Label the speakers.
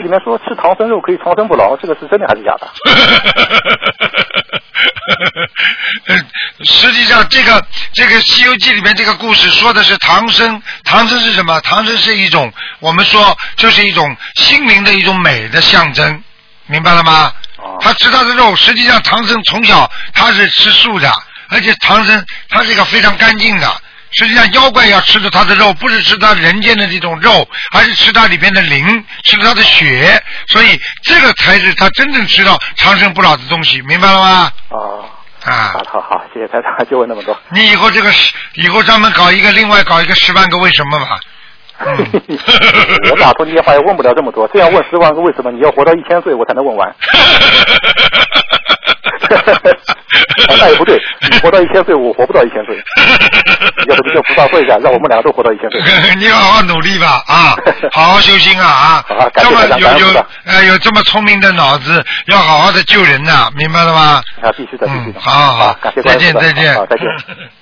Speaker 1: 里面说吃唐僧肉可以长生不老，这个是真的还是假的？
Speaker 2: 实际上这个《西游记》里面这个故事说的是唐僧是什么？唐僧是一种我们说就是一种心灵的一种美的象征，明白了吗？他吃他的肉，实际上唐僧从小他是吃素的，而且唐僧他是一个非常干净的。实际上妖怪要吃的他的肉，不是吃他人间的这种肉，而是吃他里边的灵，吃他的血，所以这个才是他真正吃到长生不老的东西，明白了吗？
Speaker 1: 好，谢谢台长，就问那么多。
Speaker 2: 你以后专门另外搞一个10万个为什么吧。
Speaker 1: 我打通电话也问不了这么多，这样问10万个为什么，你要活到1000岁我才能问完。那也不对，你活到1000岁，我活不到1000岁。要不就跟菩萨说一下，让我们两个都活到1000岁。
Speaker 2: 你好好努力吧啊，好好修心啊！这么有这么聪明的脑子，要好好的救人呐，明白了吗？
Speaker 1: 必须的。
Speaker 2: 好，再见。
Speaker 1: 好，再见。